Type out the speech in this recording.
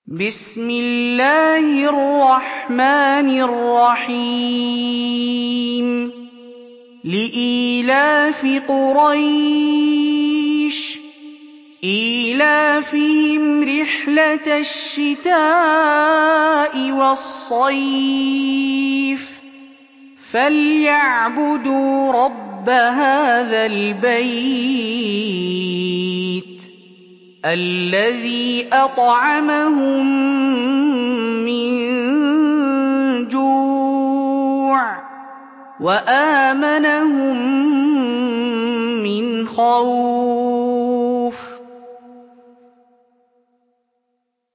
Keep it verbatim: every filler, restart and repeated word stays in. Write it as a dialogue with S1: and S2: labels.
S1: بِسْمِ اللَّهِ الرَّحْمَٰنِ الرَّحِيمِ لِإِيلَافِ قُرَيْشٍ إِيلَافِهِمْ رِحْلَةَ الشِّتَاءِ وَالصَّيْفِ فَلْيَعْبُدُوا رَبَّ هَٰذَا الْبَيْتِ الَّذِي أَطْعَمَهُم مِّن جُوعٍ وَآمَنَهُم مِّنْ خَوْفٍ